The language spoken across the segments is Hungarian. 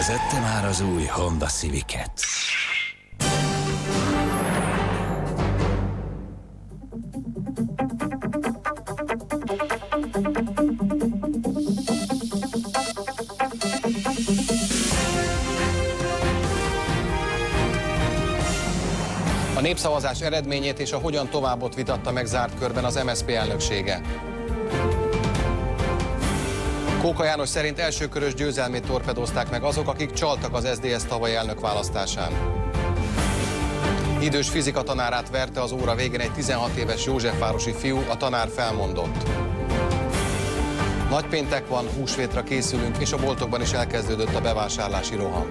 Vezette már az új Honda Civic-et. A népszavazás eredményét és a hogyan továbbot vitatta meg zárt körben az MSZP elnöksége. Kóka János szerint elsőkörös győzelmét torpedozták meg azok, akik csaltak az SZDSZ tavalyi elnökválasztásán. Idős fizika tanárát verte az óra végén egy 16 éves józsefvárosi fiú, a tanár felmondott. Nagypéntek van, húsvétra készülünk, és a boltokban is elkezdődött a bevásárlási roham.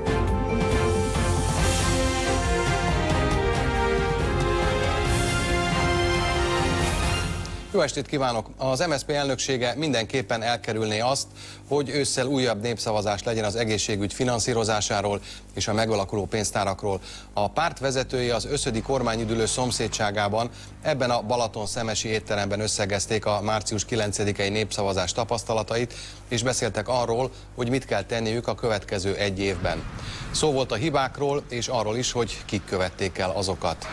Jó estét kívánok! Az MSZP elnöksége mindenképpen elkerülné azt, hogy ősszel újabb népszavazás legyen az egészségügy finanszírozásáról és a megalakuló pénztárakról. A párt vezetői az Öszödi kormányüdülő szomszédságában ebben a Balaton-Szemesi étteremben összegezték a március 9-i népszavazás tapasztalatait, és beszéltek arról, hogy mit kell tenniük a következő egy évben. Szó volt a hibákról, és arról is, hogy kik követték el azokat.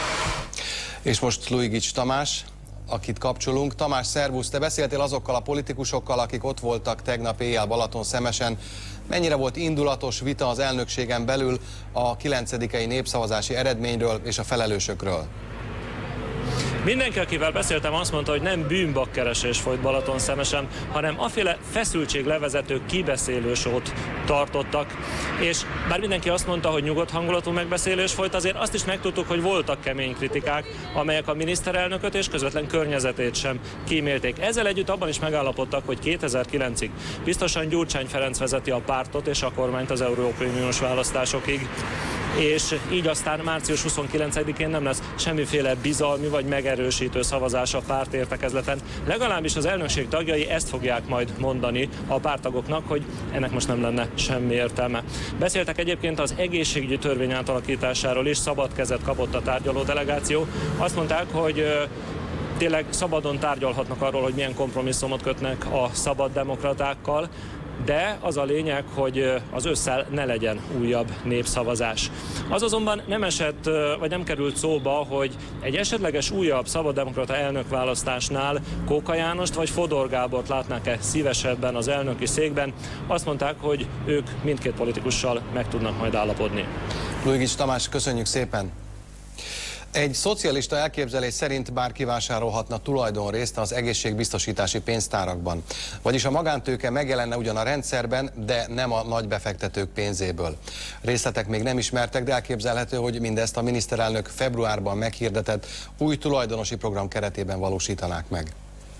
És most Luigics Tamás, akit kapcsolunk. Tamás, szervusz, te beszéltél azokkal a politikusokkal, akik ott voltak tegnap éjjel Balaton-Szemesen. Mennyire volt indulatos vita az elnökségen belül a 9-i népszavazási eredményről és a felelősökről? Mindenki, akivel beszéltem, azt mondta, hogy nem bűnbakkeresés folyt Balaton-Szemesen, hanem aféle feszültséglevezető kibeszélősót tartottak. És bár mindenki azt mondta, hogy nyugodt hangulatú megbeszélés folyt, azért azt is megtudtuk, hogy voltak kemény kritikák, amelyek a miniszterelnököt és közvetlen környezetét sem kímélték. Ezzel együtt abban is megállapodtak, hogy 2009-ig biztosan Gyurcsány Ferenc vezeti a pártot és a kormányt az Európai Uniós választásokig. És így aztán március 29-én nem lesz semmiféle bizalmi vagy megerősítő szavazás a pártértekezleten. Legalábbis az elnökség tagjai ezt fogják majd mondani a párttagoknak, hogy ennek most nem lenne semmi értelme. Beszéltek egyébként az egészségügyi törvény átalakításáról is, szabad kezet kapott a tárgyaló delegáció. Azt mondták, hogy tényleg szabadon tárgyalhatnak arról, hogy milyen kompromisszumot kötnek a szabaddemokratákkal, de az a lényeg, hogy az ősszel ne legyen újabb népszavazás. Az azonban nem esett, vagy nem került szóba, hogy egy esetleges újabb szabaddemokrata elnökválasztásnál Kóka Jánost vagy Fodor Gábort látnák-e szívesebben az elnöki székben. Azt mondták, hogy ők mindkét politikussal meg tudnak majd állapodni. Luigics Tamás, köszönjük szépen! Egy szocialista elképzelés szerint bárki vásárolhatna tulajdonrészt az egészségbiztosítási pénztárakban. Vagyis a magántőke megjelenne ugyan a rendszerben, de nem a nagy befektetők pénzéből. Részletek még nem ismertek, de elképzelhető, hogy mindezt a miniszterelnök februárban meghirdetett új tulajdonosi program keretében valósítanák meg.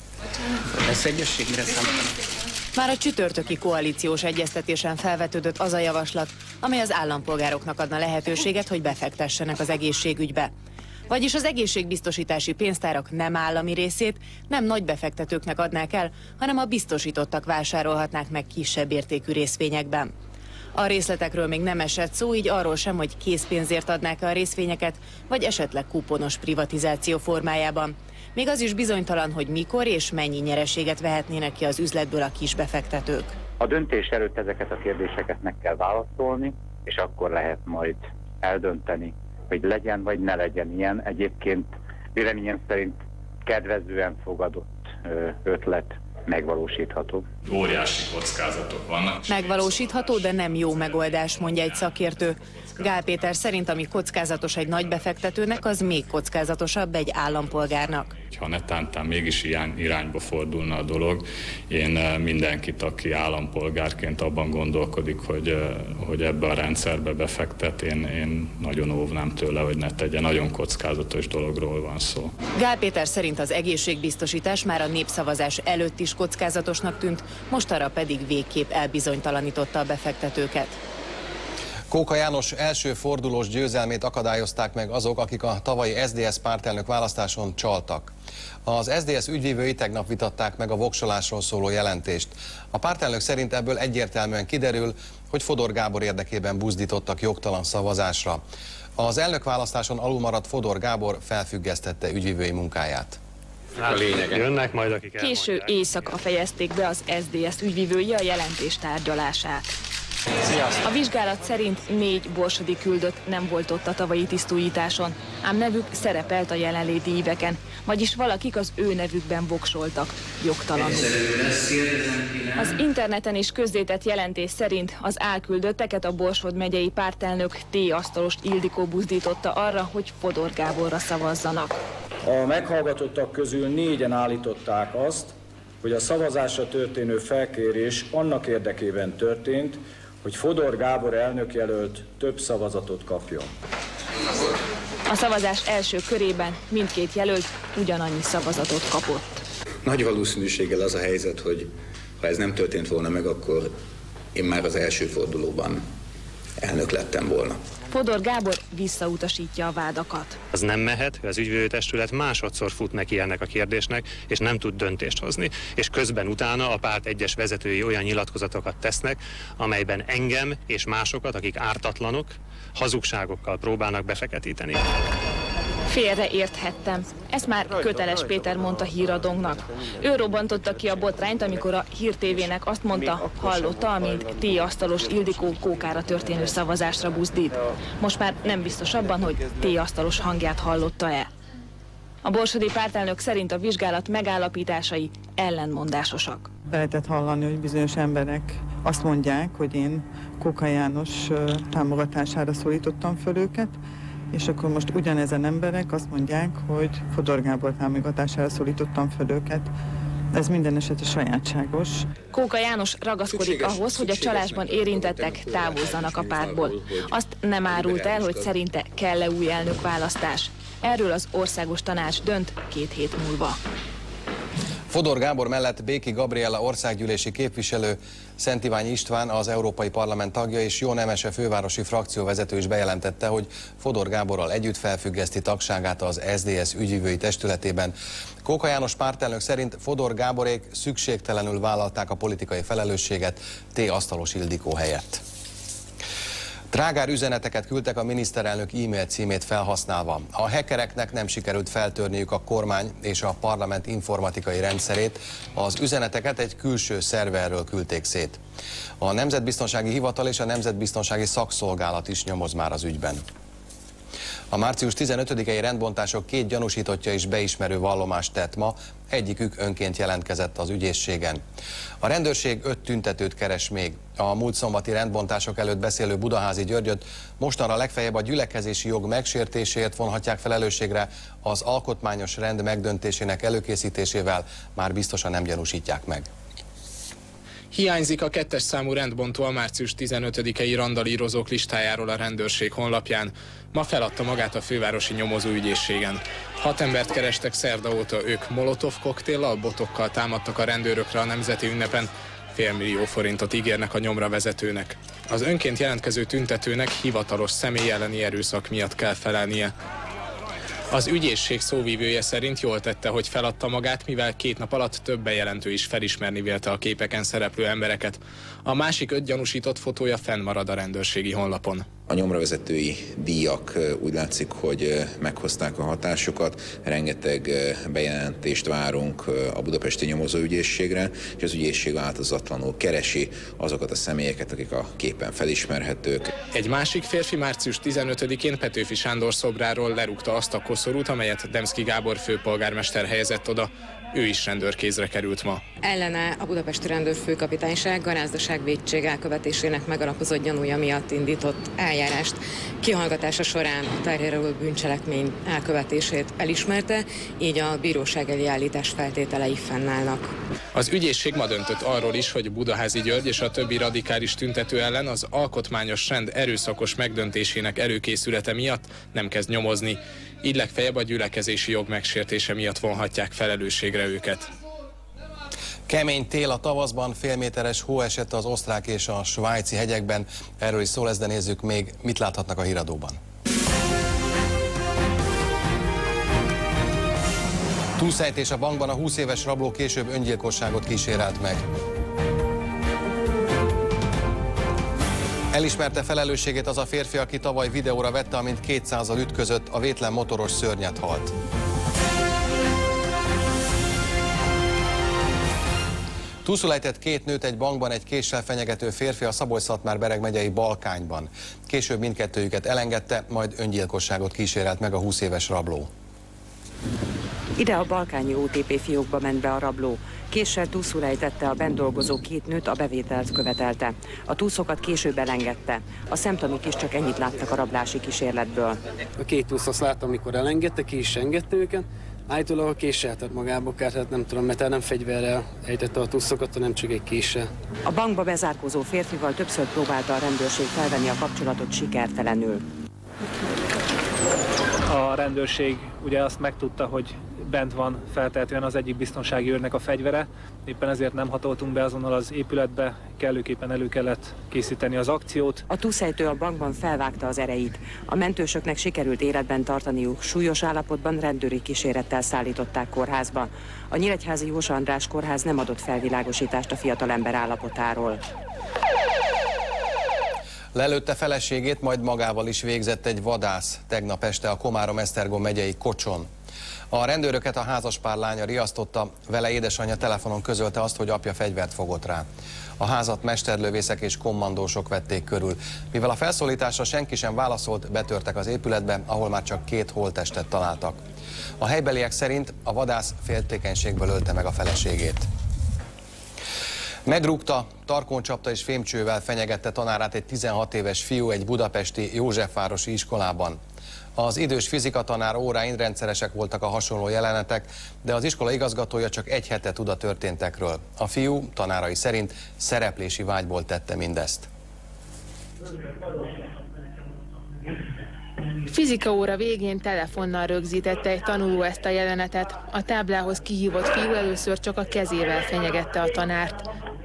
Ez egészségre számítanak. Már a csütörtöki koalíciós egyeztetésen felvetődött az a javaslat, amely az állampolgároknak adna lehetőséget, hogy befektessenek az egészségügybe. Vagyis az egészségbiztosítási pénztárak nem állami részét nem nagy befektetőknek adnák el, hanem a biztosítottak vásárolhatnák meg kisebb értékű részvényekben. A részletekről még nem esett szó, így arról sem, hogy készpénzért adnák a részvényeket, vagy esetleg kuponos privatizáció formájában. Még az is bizonytalan, hogy mikor és mennyi nyereséget vehetnének ki az üzletből a kisbefektetők. A döntés előtt ezeket a kérdéseket meg kell válaszolni, és akkor lehet majd eldönteni, hogy legyen vagy ne legyen ilyen. Egyébként véleményem szerint kedvezően fogadott ötlet megvalósítható. Óriási kockázatok vannak. Megvalósítható, de nem jó megoldás, mondja egy szakértő. Gál Péter szerint, ami kockázatos egy nagy befektetőnek, az még kockázatosabb egy állampolgárnak. Ha netántán mégis ilyen irányba fordulna a dolog, én mindenkit, aki állampolgárként abban gondolkodik, hogy ebbe a rendszerbe befektet, én nagyon óvnám tőle, hogy ne tegye. Nagyon kockázatos dologról van szó. Gál Péter szerint az egészségbiztosítás már a népszavazás előtt is kockázatosnak tűnt, mostanra pedig végképp elbizonytalanította a befektetőket. Kóka János első fordulós győzelmét akadályozták meg azok, akik a tavalyi SZDSZ pártelnök választáson csaltak. Az SZDSZ ügyvívői tegnap vitatták meg a voksolásról szóló jelentést. A pártelnök szerint ebből egyértelműen kiderül, hogy Fodor Gábor érdekében buzdítottak jogtalan szavazásra. Az elnökválasztáson alulmaradt Fodor Gábor felfüggesztette ügyvívői munkáját. Jönnek majd, akik Késő éjszaka fejezték be az SZDSZ ügyvívői a jelentés tárgyalását. A vizsgálat szerint 4 borsodi küldött nem volt ott a tavalyi tisztújításon, ám nevük szerepelt a jelenléti íveken, vagyis valakik az ő nevükben voksoltak, jogtalanul. Az interneten is közzétett jelentés szerint az álküldötteket a Borsod megyei pártelnök T. Asztalost Ildikó buzdította arra, hogy Fodor Gáborra szavazzanak. A meghallgatottak közül 4-en állították azt, hogy a szavazásra történő felkérés annak érdekében történt, hogy Fodor Gábor elnökjelölt több szavazatot kapjon. A szavazás első körében mindkét jelölt ugyanannyi szavazatot kapott. Nagy valószínűséggel az a helyzet, hogy ha ez nem történt volna meg, akkor én már az első fordulóban elnök lettem volna. Fodor Gábor visszautasítja a vádakat. Az nem mehet, hogy az ügyvívő testület másodszor fut neki ennek a kérdésnek, és nem tud döntést hozni. És közben utána a párt egyes vezetői olyan nyilatkozatokat tesznek, amelyben engem és másokat, akik ártatlanok, hazugságokkal próbálnak befeketíteni. Félreérthettem. Ezt már Köteles Péter mondta Híradónknak. Ő robbantotta ki a botrányt, amikor a Hír TV-nek azt mondta, hallotta, amint T. Asztalos Ildikó Kókára történő szavazásra buzdít. Most már nem biztos abban, hogy T. Asztalos hangját hallotta-e. A borsodi pártelnök szerint a vizsgálat megállapításai ellentmondásosak. Lehetett hallani, hogy bizonyos emberek azt mondják, hogy én Kóka János támogatására szólítottam föl őket, és akkor most ugyanezen emberek azt mondják, hogy Fodor Gábor támogatására szólítottam föl őket. Ez minden esetre sajátságos. Kóka János ragaszkodik ahhoz, hogy a csalásban érintettek távozzanak a pártból. Azt nem árult el, hogy szerinte kell-e új elnökválasztás. Erről az Országos Tanács dönt 2 hét múlva. Fodor Gábor mellett Béki Gabriella országgyűlési képviselő, Szent Iványi István az Európai Parlament tagja és Jó Nemese fővárosi frakcióvezető is bejelentette, hogy Fodor Gáborral együtt felfüggeszti tagságát az SZDSZ ügyvívői testületében. Kóka János pártelnök szerint Fodor Gáborék szükségtelenül vállalták a politikai felelősséget T. Asztalos Ildikó helyett. Trágár üzeneteket küldtek a miniszterelnök e-mail címét felhasználva. A hackereknek nem sikerült feltörniük a kormány és a parlament informatikai rendszerét, az üzeneteket egy külső szerverről küldték szét. A Nemzetbiztonsági Hivatal és a Nemzetbiztonsági Szakszolgálat is nyomoz már az ügyben. A március 15-i rendbontások 2 gyanúsítottja is beismerő vallomást tett ma, egyikük önként jelentkezett az ügyészségen. A rendőrség 5 tüntetőt keres még. A múlt szombati rendbontások előtt beszélő Budaházi Györgyöt mostanra legfeljebb a gyülekezési jog megsértéséért vonhatják felelősségre, az alkotmányos rend megdöntésének előkészítésével már biztosan nem gyanúsítják meg. Hiányzik a 2-es számú rendbontó a március 15-i randalírozók listájáról a rendőrség honlapján. Ma feladta magát a fővárosi nyomozóügyészségen. 6 embert kerestek szerda óta, ők molotov koktéllal, botokkal támadtak a rendőrökre a nemzeti ünnepen. $500 000 forintot ígérnek a nyomra vezetőnek. Az önként jelentkező tüntetőnek hivatalos személy elleni erőszak miatt kell felelnie. Az ügyészség szóvívője szerint jól tette, hogy feladta magát, mivel 2 nap alatt több bejelentő is felismerni vélte a képeken szereplő embereket. A másik 5 gyanúsított fotója fennmarad a rendőrségi honlapon. A nyomravezetői díjak úgy látszik, hogy meghozták a hatásukat. Rengeteg bejelentést várunk a budapesti nyomozóügyészségre, és az ügyészség változatlanul keresi azokat a személyeket, akik a képen felismerhetők. Egy másik férfi március 15-én Petőfi Sándor szobráról lerúgta azt a koszorút, amelyet Demszky Gábor főpolgármester helyezett oda. Ő is rendőrkézre került ma. Ellene a budapesti rendőrfőkapitányság garázdaság vétség elkövetésének megalapozott gyanúja miatt indított eljárást. Kihallgatása során a terjedő bűncselekmény elkövetését elismerte, így a bíróság elé állítás feltételei fennállnak. Az ügyészség ma döntött arról is, hogy Budaházi György és a többi radikális tüntető ellen az alkotmányos rend erőszakos megdöntésének előkészülete miatt nem kezd nyomozni. Így legfeljebb a gyülekezési jog megsértése miatt vonhatják felelősségre őket. Kemény tél a tavaszban, félméteres hó esett az osztrák és a svájci hegyekben. Erről is szól ez, de nézzük még, mit láthatnak a híradóban. Túlszejtés a bankban, a 20 éves rabló később öngyilkosságot kísérelt meg. Elismerte felelősségét az a férfi, aki tavaly videóra vette, amint 200-al ütközött, a vétlen motoros szörnyet halt. Túlszul ejtett 2 nőt egy bankban egy késsel fenyegető férfi a Szabolcs-Szatmár-Bereg megyei Balkányban. Később mindkettőjüket elengedte, majd öngyilkosságot kísérelt meg a 20 éves rabló. Ide a balkányi OTP fiókba ment be a rabló. Késsel túlszul ejtette a bent dolgozó 2 nőt, a bevételt követelte. A túszokat később elengedte. A szemtanúk is csak ennyit láttak a rablási kísérletből. A 2 túsz azt láttam, amikor elengedte, ki is engedte őket. Állítólag a késsel tett magába, hát nem tudom, mert nem fegyverrel ejtette a túszokat, hanem csak egy késsel. A bankba bezárkózó férfival többször próbálta a rendőrség felvenni a kapcsolatot sikertelenül. A rendőrség ugye azt megtudta, hogy bent van feltehetően az egyik biztonsági őrnek a fegyvere, éppen ezért nem hatoltunk be azonnal az épületbe, kellőképpen elő kellett készíteni az akciót. A túszejtő a bankban felvágta az ereit. A mentősöknek sikerült életben tartaniuk, súlyos állapotban rendőri kísérettel szállították kórházba. A Nyíregyházi Józsa András kórház nem adott felvilágosítást a fiatalember állapotáról. Lelőtte feleségét, majd magával is végzett egy vadász tegnap este a Komárom-Esztergom megyei Kocson. A rendőröket a házaspár lánya riasztotta, vele édesanyja telefonon közölte azt, hogy apja fegyvert fogott rá. A házat mesterlövészek és kommandósok vették körül. Mivel a felszólításra senki sem válaszolt, betörtek az épületbe, ahol már csak 2 holttestet találtak. A helybeliek szerint a vadász féltékenységből ölte meg a feleségét. Megrúgta, tarkón csapta és fémcsővel fenyegette tanárát egy 16 éves fiú egy budapesti Józsefvárosi iskolában. Az idős fizikatanár óráin rendszeresek voltak a hasonló jelenetek, de az iskola igazgatója csak 1 hete tud a történtekről. A fiú tanárai szerint szereplési vágyból tette mindezt. Fizika óra végén telefonnal rögzítette egy tanuló ezt a jelenetet. A táblához kihívott fiú először csak a kezével fenyegette a tanárt.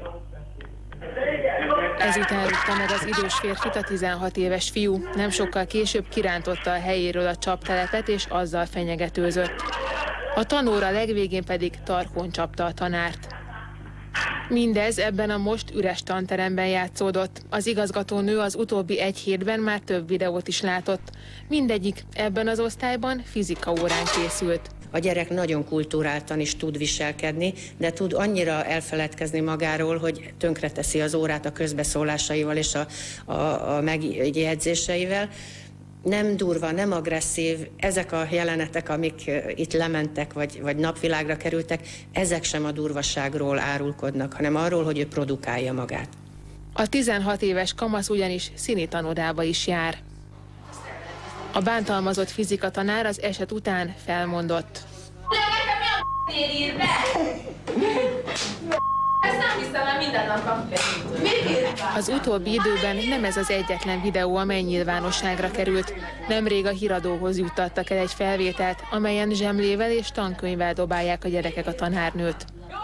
Ezután rúgta meg az idős férfit a 16 éves fiú. Nem sokkal később kirántotta a helyéről a csaptelepet és azzal fenyegetőzött. A tanóra legvégén pedig tarkón csapta a tanárt. Mindez ebben a most üres tanteremben játszódott. Az igazgatónő az utóbbi 1 hétben már több videót is látott. Mindegyik ebben az osztályban fizika órán készült. A gyerek nagyon kulturáltan is tud viselkedni, de tud annyira elfeledkezni magáról, hogy tönkreteszi az órát a közbeszólásaival és a megjegyzéseivel. Nem durva, nem agresszív, ezek a jelenetek, amik itt lementek, vagy napvilágra kerültek, ezek sem a durvasságról árulkodnak, hanem arról, hogy ő produkálja magát. A 16 éves kamasz ugyanis színi tanodába is jár. A bántalmazott fizikatanár az eset után felmondott. Ezt nem hiszem el, minden nap kapja. Az utóbbi időben nem ez az egyetlen videó, amely nyilvánosságra került. Nemrég a Híradóhoz juttattak el egy felvételt, amelyen zsemlével és tankönyvvel dobálják a gyerekek a tanárnőt.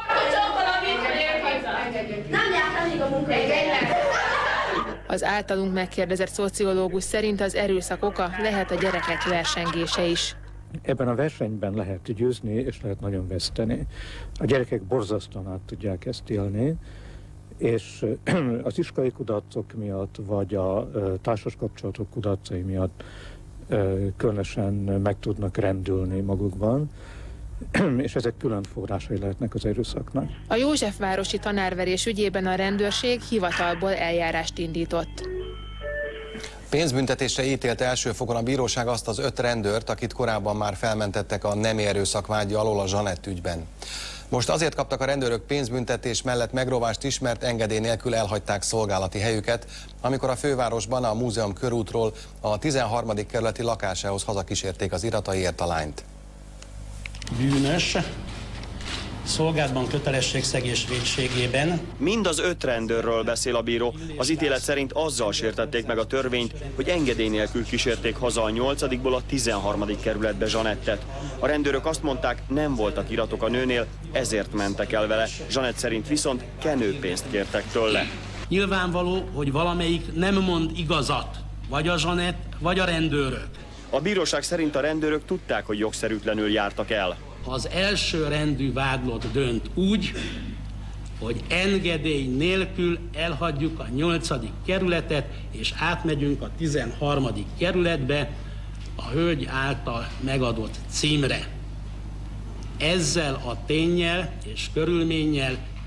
Nem jártam még a munkaidőben. Az általunk megkérdezett szociológus szerint az erőszak oka lehet a gyerekek versengése is. Ebben a versenyben lehet győzni, és lehet nagyon veszteni. A gyerekek borzasztóan át tudják ezt élni, és az iskolai kudarcok miatt, vagy a társas kapcsolatok kudarcai miatt különösen meg tudnak rendülni magukban, és ezek külön forrásai lehetnek az erőszaknak. A józsefvárosi tanárverés ügyében a rendőrség hivatalból eljárást indított. Pénzbüntetésre ítélte első fokon a bíróság azt az 5 rendőrt, akit korábban már felmentettek a nemi erőszak vágya alól a Zsanett ügyben. Most azért kaptak a rendőrök pénzbüntetés mellett megrovást is, mert engedély nélkül elhagyták szolgálati helyüket, amikor a fővárosban a Múzeum körútról a 13. kerületi lakásához hazakísérték az irataiért a lányt. Bűnös, szolgálatban kötelességszegés vétségében. Mind az 5 rendőrről beszél a bíró. Az ítélet szerint azzal sértették meg a törvényt, hogy engedély nélkül kísérték haza a 8-ból a 13. kerületbe Zsanettet. A rendőrök azt mondták, nem voltak iratok a nőnél, ezért mentek el vele. Zsanett szerint viszont kenőpénzt kértek tőle. Nyilvánvaló, hogy valamelyik nem mond igazat, vagy a Zsanett, vagy a rendőrök. A bíróság szerint a rendőrök tudták, hogy jogszerűtlenül jártak el. Az első rendű vádlott dönt úgy, hogy engedély nélkül elhagyjuk a 8. kerületet, és átmegyünk a 13. kerületbe a hölgy által megadott címre. Ezzel a ténnyel és körülménnyel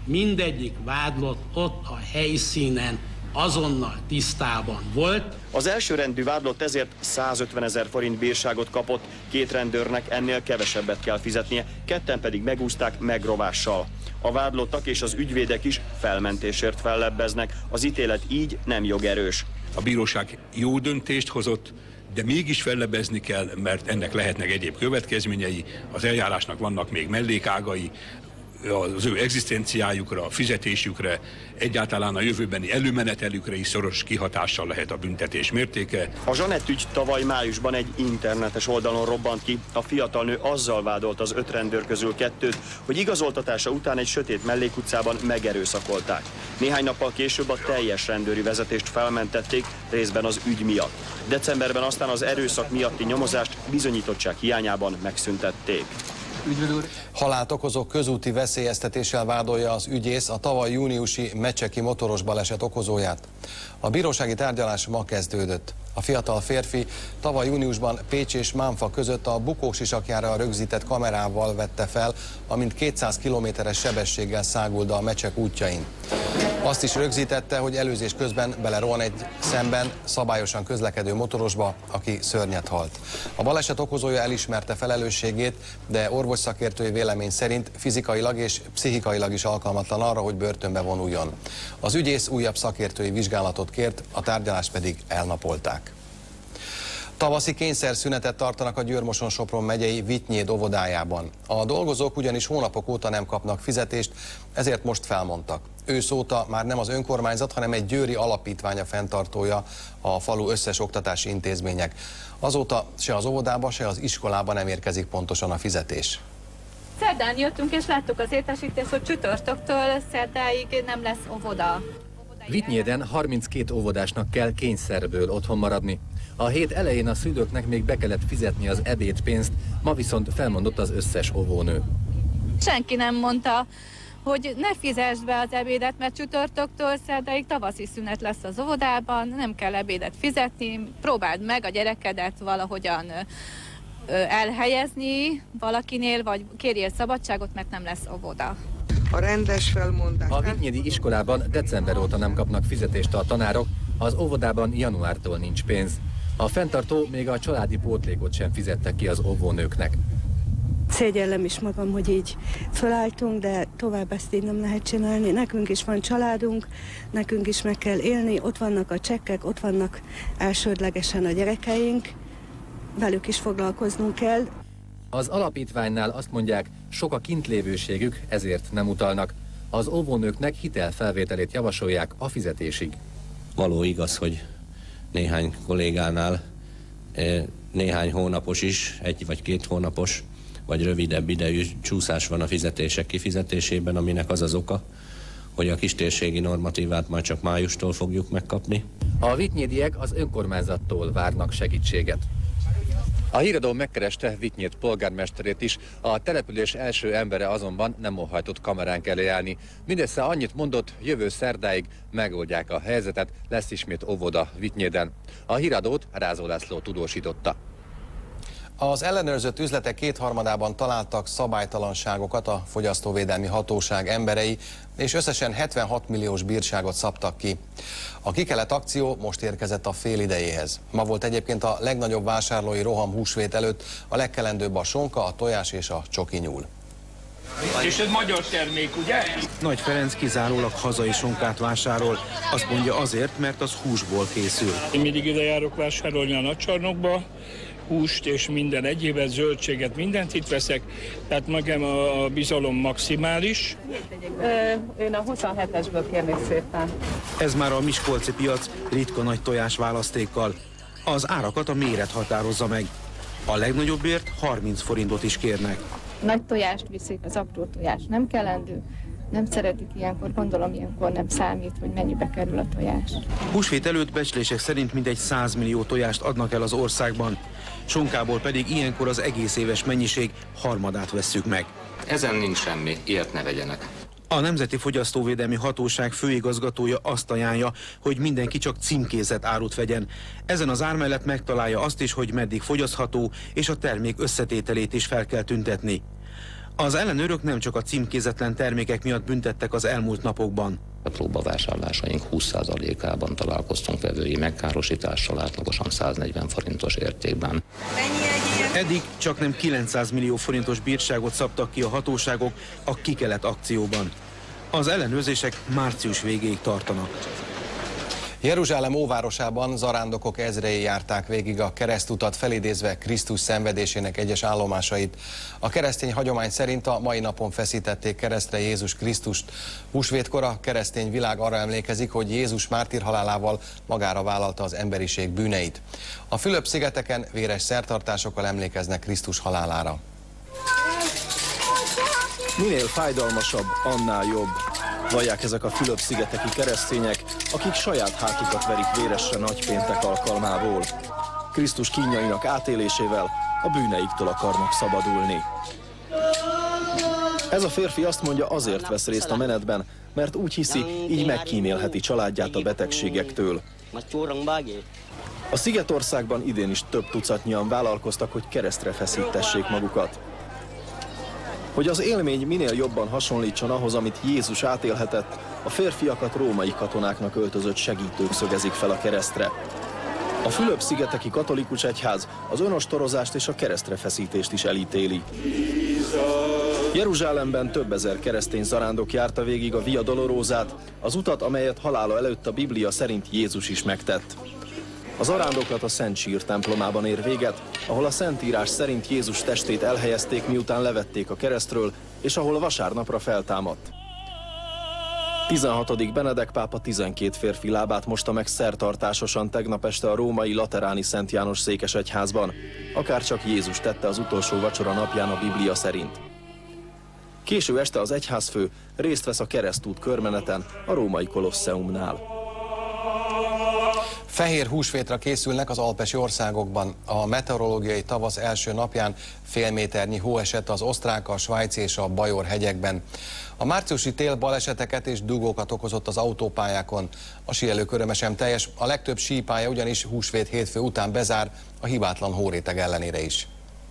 mindegyik vádlott ott a helyszínen azonnal tisztában volt. Az elsőrendű vádlott ezért 150 000 forint bírságot kapott, 2 rendőrnek ennél kevesebbet kell fizetnie, 2 pedig megúszták megrovással. A vádlottak és az ügyvédek is felmentésért fellebbeznek, az ítélet így nem jogerős. A bíróság jó döntést hozott, de mégis fellebbezni kell, mert ennek lehetnek egyéb következményei, az eljárásnak vannak még mellékágai, az ő egzisztenciájukra, fizetésükre, egyáltalán a jövőbeni előmenetelükre is szoros kihatással lehet a büntetés mértéke. A Zsanett ügy tavaly májusban egy internetes oldalon robbant ki. A fiatal nő azzal vádolt az 5 rendőr közül 2-t, hogy igazoltatása után egy sötét mellékutcában megerőszakolták. Néhány nappal később a teljes rendőri vezetést felmentették, részben az ügy miatt. Decemberben aztán az erőszak miatti nyomozást bizonyítottság hiányában megszüntették. Halált okozó közúti veszélyeztetéssel vádolja az ügyész a tavaly júniusi mecseki motoros baleset okozóját. A bírósági tárgyalás ma kezdődött. A fiatal férfi tavaly júniusban Pécs és Mánfa között a bukósisakjára rögzített kamerával vette fel, amint 200 km/h sebességgel száguld a Mecsek útjain. Azt is rögzítette, hogy előzés közben belerohan egy szemben szabályosan közlekedő motorosba, aki szörnyet halt. A baleset okozója elismerte felelősségét, de orvosszakértői vélemény szerint fizikailag és pszichikailag is alkalmatlan arra, hogy börtönbe vonuljon. Az ügyész újabb szakértői vizsgálatot kért, a tárgyalást pedig elnapolták. Tavaszi kényszerszünetet tartanak a Győr-Moson-Sopron megyei Vitynéd óvodájában. A dolgozók ugyanis hónapok óta nem kapnak fizetést, ezért most felmondtak. Ősz óta már nem az önkormányzat, hanem egy győri alapítvány a fenntartója a falu összes oktatási intézmények. Azóta se az óvodába, se az iskolába nem érkezik pontosan a fizetés. Szerdán jöttünk és láttuk az értesítést, hogy csütörtöktől szerdáig nem lesz óvoda. Vitynéden 32 óvodásnak kell kényszerből otthon maradni. A hét elején a szülőknek még be kellett fizetni az ebédpénzt, ma viszont felmondott az összes óvónő. Senki nem mondta, hogy ne fizesd be az ebédet, mert csütörtöktől szerdáig tavaszi szünet lesz az óvodában, nem kell ebédet fizetni, próbáld meg a gyerekedet valahogyan elhelyezni valakinél, vagy kérjél szabadságot, mert nem lesz óvoda. A rendes felmondás. A vitynédi iskolában december óta nem kapnak fizetést a tanárok, az óvodában januártól nincs pénz. A fenntartó még a családi pótlékot sem fizette ki az óvónőknek. Szégyellem is magam, hogy így fölálltunk, de tovább ezt így nem lehet csinálni. Nekünk is van családunk, nekünk is meg kell élni, ott vannak a csekkek, ott vannak elsődlegesen a gyerekeink, velük is foglalkoznunk kell. Az alapítványnál azt mondják, sok a kintlévőségük, ezért nem utalnak. Az óvónőknek hitelfelvételét javasolják a fizetésig. Való igaz, hogy néhány kollégánál néhány hónapos is, 1 vagy 2 hónapos, vagy rövidebb idejű csúszás van a fizetések kifizetésében, aminek az az oka, hogy a kistérségi normatívát majd csak májustól fogjuk megkapni. A vitynédiek az önkormányzattól várnak segítséget. A híradó megkereste Vitynéd polgármesterét is, a település első embere azonban nem óhajtott kameránk elé állni. Mindössze annyit mondott, jövő szerdáig megoldják a helyzetet, lesz ismét óvoda Vitynéden. A híradót Rázó László tudósította. Az ellenőrzött üzletek 2/3-ában találtak szabálytalanságokat a Fogyasztóvédelmi Hatóság emberei, és összesen 76 milliós bírságot szabtak ki. A kikelet akció most érkezett a fél idejéhez. Ma volt egyébként a legnagyobb vásárlói roham húsvét előtt, a legkelendőbb a sonka, a tojás és a csokinyúl. És ez magyar termék, ugye? Nagy Ferenc kizárólag hazai sonkát vásárol. Azt mondja azért, mert az húsból készül. Én mindig ide járok vásárolni a nagycsarnokba, húst és minden egyébet, zöldséget, mindent itt veszek, tehát magam a bizalom maximális. Én a 27-esből kérnék szépen. Ez már a miskolci piac ritka nagy tojás választékkal. Az árakat a méret határozza meg. A legnagyobbért 30 forintot is kérnek. Nagy tojást viszik, az apró tojás nem kellendő. Nem szeretik ilyenkor, gondolom ilyenkor nem számít, hogy mennyibe kerül a tojás. Húsvét előtt becslések szerint mintegy 100 millió tojást adnak el az országban. Sonkából pedig ilyenkor az egész éves mennyiség harmadát vesszük meg. Ezen nincs semmi, ilyet ne vegyenek. A Nemzeti Fogyasztóvédelmi Hatóság főigazgatója azt ajánlja, hogy mindenki csak címkézett árut vegyen. Ezen az ár mellett megtalálja azt is, hogy meddig fogyasztható, és a termék összetételét is fel kell tüntetni. Az ellenőrök nem csak a címkézetlen termékek miatt büntettek az elmúlt napokban. A próbavásárlásaink 20%-ában találkoztunk vevői megkárosítással, átlagosan 140 forintos értékben. Eddig csaknem 900 millió forintos bírságot szabtak ki a hatóságok a Kikelet akcióban. Az ellenőrzések március végéig tartanak. Jeruzsálem óvárosában zarándokok ezrei járták végig a keresztutat, felidézve Krisztus szenvedésének egyes állomásait. A keresztény hagyomány szerint a mai napon feszítették keresztre Jézus Krisztust. Húsvétkor a keresztény világ arra emlékezik, hogy Jézus mártírhalálával magára vállalta az emberiség bűneit. A Fülöp-szigeteken véres szertartásokkal emlékeznek Krisztus halálára. Minél fájdalmasabb, annál jobb. Vallják ezek a Fülöp-szigeteki keresztények, akik saját hátukat verik véresen nagypéntek alkalmából. Krisztus kínjainak átélésével a bűneiktől akarnak szabadulni. Ez a férfi azt mondja, azért vesz részt a menetben, mert úgy hiszi, így megkímélheti családját a betegségektől. A Szigetországban idén is több tucatnyian vállalkoztak, hogy keresztre feszítessék magukat. Hogy az élmény minél jobban hasonlítson ahhoz, amit Jézus átélhetett, a férfiakat római katonáknak öltözött segítők szögezik fel a keresztre. A Fülöp-szigeteki katolikus egyház az önostorozást és a keresztrefeszítést is elítéli. Jeruzsálemben több ezer keresztény zarándok járta végig a Via Dolorosát, az utat, amelyet halála előtt a Biblia szerint Jézus is megtett. A zarándoklat a Szent Sír templomában ér véget, ahol a Szentírás szerint Jézus testét elhelyezték, miután levették a keresztről, és ahol vasárnapra feltámadt. 16. Benedek pápa 12 férfi lábát mosta meg szertartásosan tegnap este a római lateráni Szent János székesegyházban, akárcsak Jézus tette az utolsó vacsora napján a Biblia szerint. Késő este az egyházfő részt vesz a keresztút körmeneten a római Kolosseumnál. Fehér húsvétra készülnek az alpesi országokban. A meteorológiai tavasz első napján fél méternyi hó esett az osztrák, a svájci és a bajor hegyekben. A márciusi tél baleseteket és dugókat okozott az autópályákon. A síelők öröme sem teljes, a legtöbb sípálya ugyanis húsvét hétfő után bezár, a hibátlan hóréteg ellenére is.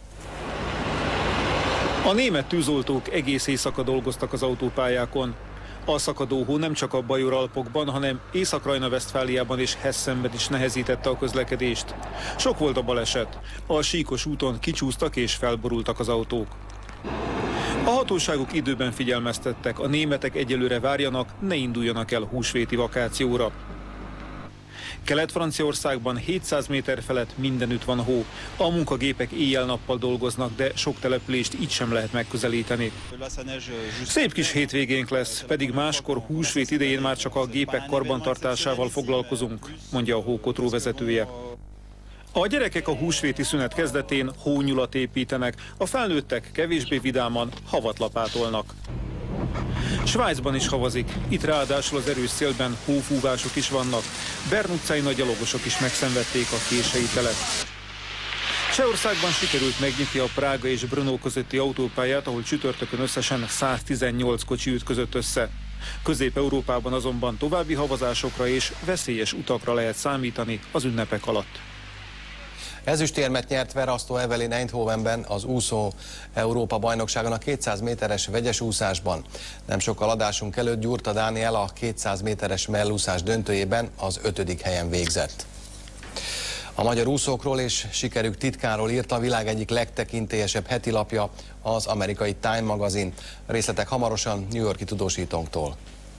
A német tűzoltók egész éjszaka dolgoztak az autópályákon. A szakadó hó nem csak a Bajor Alpokban, hanem Észak-Rajna-Vesztfáliában és Hessenben is nehezítette a közlekedést. Sok volt a baleset. A síkos úton kicsúsztak és felborultak az autók. A hatóságok időben figyelmeztettek, a németek egyelőre várjanak, ne induljanak el húsvéti vakációra. Kelet-Franciaországban 700 méter felett mindenütt van hó. A munkagépek éjjel-nappal dolgoznak, de sok települést így sem lehet megközelíteni. Szép kis hétvégénk lesz, pedig máskor húsvét idején már csak a gépek karbantartásával foglalkozunk, mondja a hókotró vezetője. A gyerekek a húsvéti szünet kezdetén hónyulat építenek, a felnőttek kevésbé vidáman havat lapátolnak. Svájcban is havazik, itt ráadásul az erős szélben hófúvások is vannak. Bern utcáin a gyalogosok is megszenvedték a kései telet. Csehországban sikerült megnyitni a Prága és Brno közötti autópályát, ahol csütörtökön összesen 118 kocsi ütközött össze. Közép-Európában azonban további havazásokra és veszélyes utakra lehet számítani az ünnepek alatt. Ezüstérmet nyert Verasztó Evelyn Eindhovenben az úszó Európa bajnokságon a 200 méteres vegyes úszásban. Nem sokkal adásunk előtt Gyurta Dániel a 200 méteres mellúszás döntőjében az 5. helyen végzett. A magyar úszókról és sikerük titkáról írt a világ egyik legtekintélyesebb hetilapja, az amerikai Time magazin. Részletek hamarosan New York-i tudósítónktól.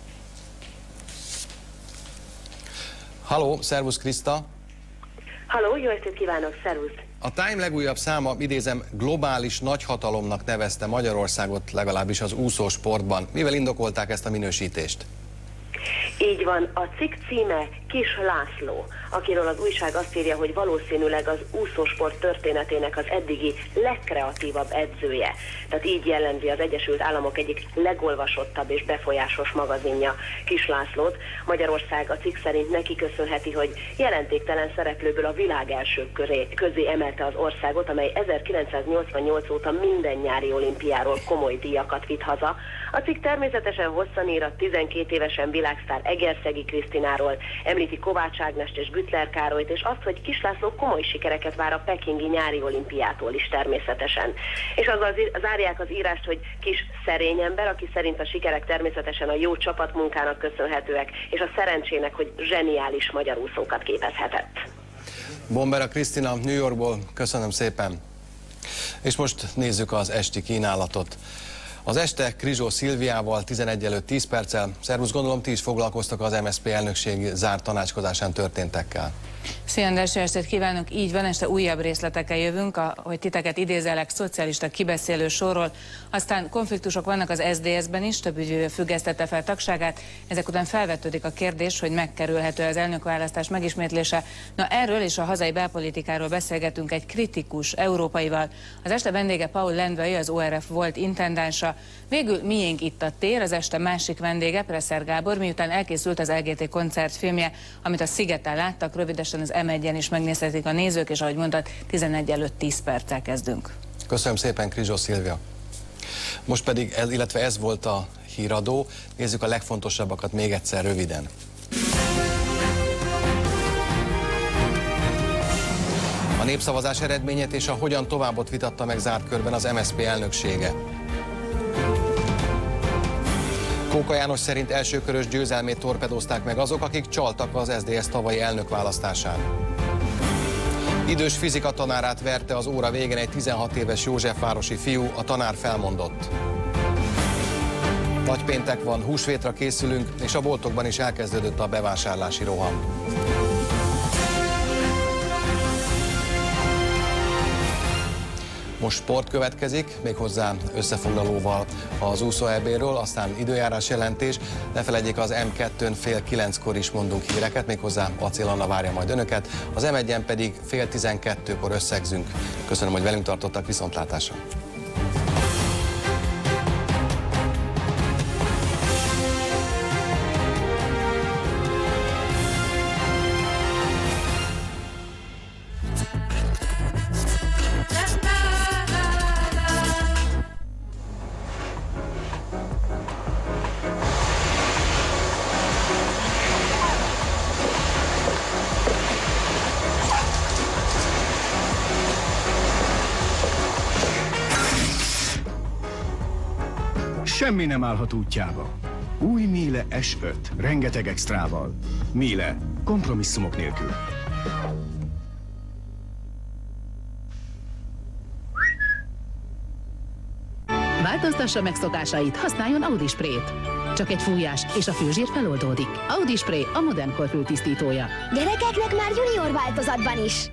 Halló, szervusz Kriszta! Halló, jó estét kívánok, szervusz! A Time legújabb száma, idézem, globális nagyhatalomnak nevezte Magyarországot, legalábbis az úszósportban. Mivel indokolták ezt a minősítést? Így van, a cikk címe Kis László, akiről az újság azt írja, hogy valószínűleg az úszósport történetének az eddigi legkreatívabb edzője. Tehát így jellemzi az Egyesült Államok egyik legolvasottabb és befolyásos magazinja Kis Lászlót. Magyarország a cikk szerint neki köszönheti, hogy jelentéktelen szereplőből a világ elsők közé emelte az országot, amely 1988 óta minden nyári olimpiáról komoly díjakat vitt haza. A cikk természetesen hosszan ír a 12 évesen világsztár Egerszegi Krisztináról, említi Kovács Ágnest és Büttler Károlyt, és azt, hogy Kiss László komoly sikereket vár a pekingi nyári olimpiától is természetesen. És azzal zárják az írást, hogy Kiss szerény ember, aki szerint a sikerek természetesen a jó csapatmunkának köszönhetőek, és a szerencsének, hogy zseniális magyar úszókat képezhetett. Bombera Krisztina New Yorkból, köszönöm szépen. És most nézzük az esti kínálatot. Az este Krizsó Szilviával 11 előtt 10 perccel. Szervusz, gondolom ti is foglalkoztak az MSZP elnökség zárt tanácskozásán történtekkel. Szia András, jó estét kívánok! Így van, este újabb részletekkel jövünk, hogy titeket idézelek szocialista kibeszélő sorról. Aztán konfliktusok vannak az SZDSZ-ben is, több ügyvédő függesztette fel tagságát. Ezek után felvetődik a kérdés, hogy megkerülhető az elnökválasztás megismétlése. Na erről és a hazai belpolitikáról beszélgetünk egy kritikus európaival. Az este vendége Paul Lendvai, az ORF volt intendánsa. Végül miénk itt a tér, az este másik vendége Presser Gábor, miután elkészült az LGT koncertfilmje, amit a Szigeten láttak, rövidesen az M1-en is megnézhetik a nézők, és ahogy mondtad, 11 előtt 10 perccel kezdünk. Köszönöm szépen, Krizsó Szilvia. Most pedig, illetve ez volt a híradó, nézzük a legfontosabbakat még egyszer röviden. A népszavazás eredményét és a hogyan továbbot vitatta meg zárt körben az MSZP elnöksége. Kóka János szerint elsőkörös győzelmét torpedózták meg azok, akik csaltak az SZDSZ tavalyi elnökválasztásán. Idős fizikatanárát verte az óra végén egy 16 éves józsefvárosi fiú, a tanár felmondott. Nagypéntek van, húsvétra készülünk, és a boltokban is elkezdődött a bevásárlási roham. Most sport következik, méghozzá összefoglalóval az úszó EB-ről, aztán időjárás jelentés. Ne felejtjék, az M2-n fél 9-kor is mondunk híreket, méghozzá Acél Anna várja majd önöket. Az M1-en pedig fél 12-kor összegzünk. Köszönöm, hogy velünk tartottak, viszontlátásra! Semmi nem állhat útjába. Új Miele S5, rengeteg extrával. Miele, kompromisszumok nélkül. Változtassa meg szokásait, használjon Audi Spray-t. Csak egy fújás, és a főzsír feloldódik. Audi Spray a modern korfül tisztítója. Gyerekeknek már junior változatban is.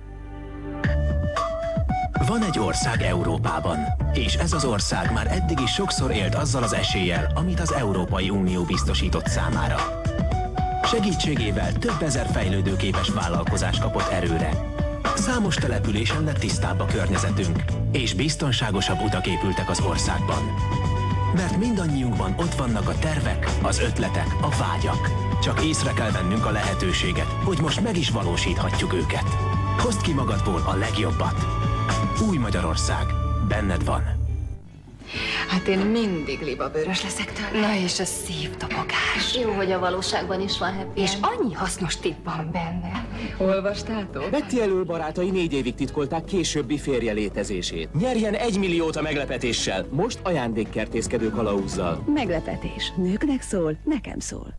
Van egy ország Európában, és ez az ország már eddig is sokszor élt azzal az eséllyel, amit az Európai Unió biztosított számára. Segítségével több ezer fejlődőképes vállalkozás kapott erőre. Számos településen lett tisztább a környezetünk, és biztonságosabb utak épültek az országban. Mert mindannyiunkban ott vannak a tervek, az ötletek, a vágyak. Csak észre kell vennünk a lehetőséget, hogy most meg is valósíthatjuk őket. Hozd ki magadból a legjobbat. Új Magyarország. Benned van. Hát én mindig libabőrös leszek tőle. Na és a szívdobogás. Jó, hogy a valóságban is van happy. És annyi hasznos tipp van benne. Olvastátok? Betty elől barátai 4 évig titkolták későbbi férje létezését. Nyerjen 1 milliót a meglepetéssel. Most ajándékkertészkedő kalauzzal. Meglepetés. Nőknek szól, nekem szól.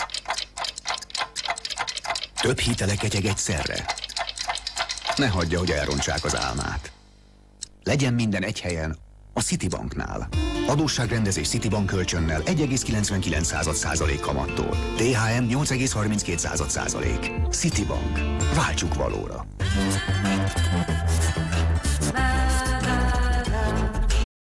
Több hitele ketyeg egyszerre. Ne hagyja, hogy elrontsák az álmát. Legyen minden egy helyen, a Citibanknál. Adósságrendezés Citibank kölcsönnel 1,99% kamattól. THM 8,32%. Citibank. Váltsuk valóra.